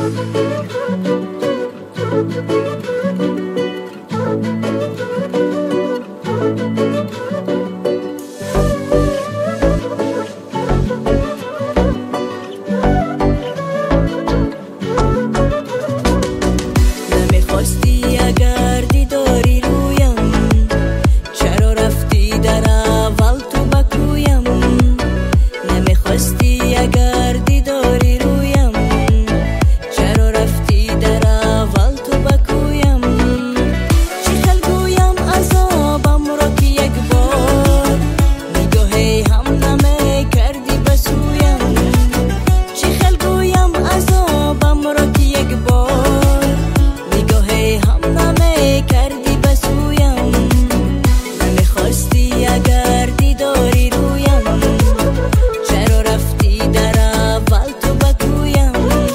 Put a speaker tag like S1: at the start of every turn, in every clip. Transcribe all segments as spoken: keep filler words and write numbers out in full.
S1: نمیخواستی اگر دیداری رویم، چرا رفتی در اول تو بکویم؟ نمیخواستی اگر دیداری رویم، چرا رفتی در اول تو بکویم؟ چی خل گویم عذابم را که یک بار نگاهی هم نمی کردی بسویم؟ چی خل گویم عذابم را که یک بار نگاهی هم نمی کردی بسویم؟ نمیخواستی اگر دیداری رویم، چرا رفتی در اول تو بکویم؟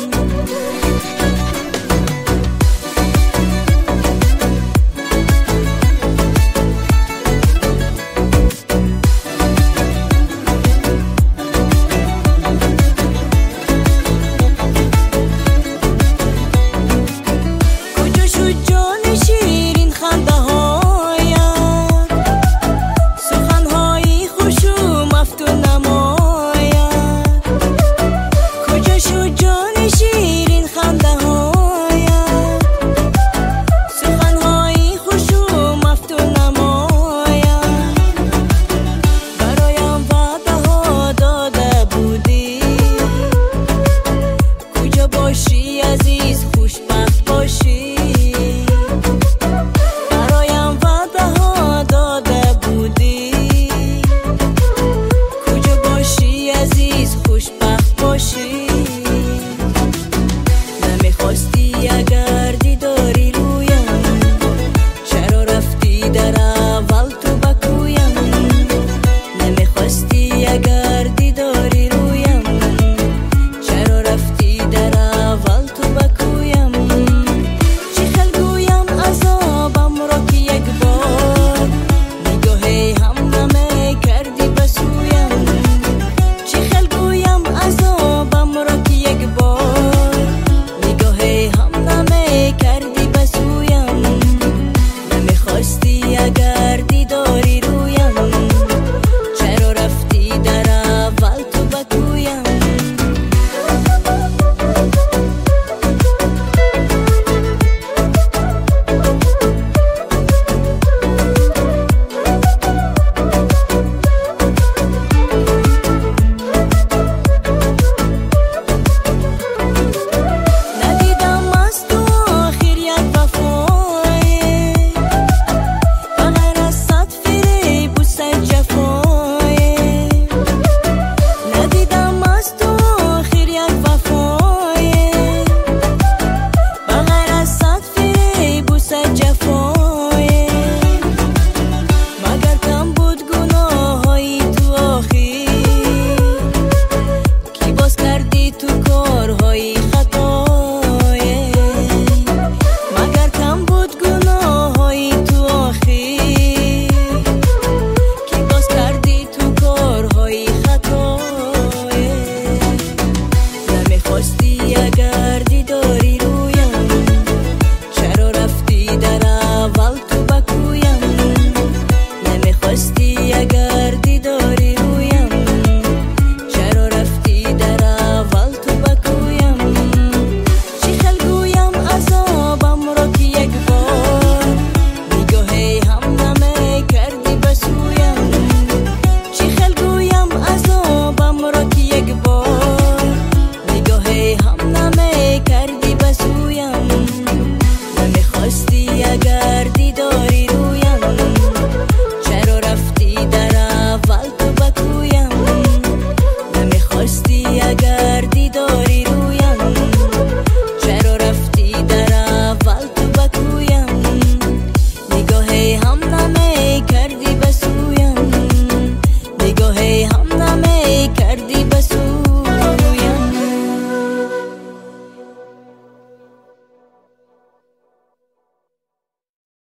S1: کجا شد جان شیرین خنده هایم، سخنهای خوش و مفتون نمایم؟ کجا شد جان شیرین خنده هایم، سخنهای خوش و مفتون نمایم؟ برایم وعده ها داده بودی، کجا باشی عزیز خوشبخت باشی؟ برایم وعده ها داده بودی، کجا باشی عزیز خوشبخت باشی؟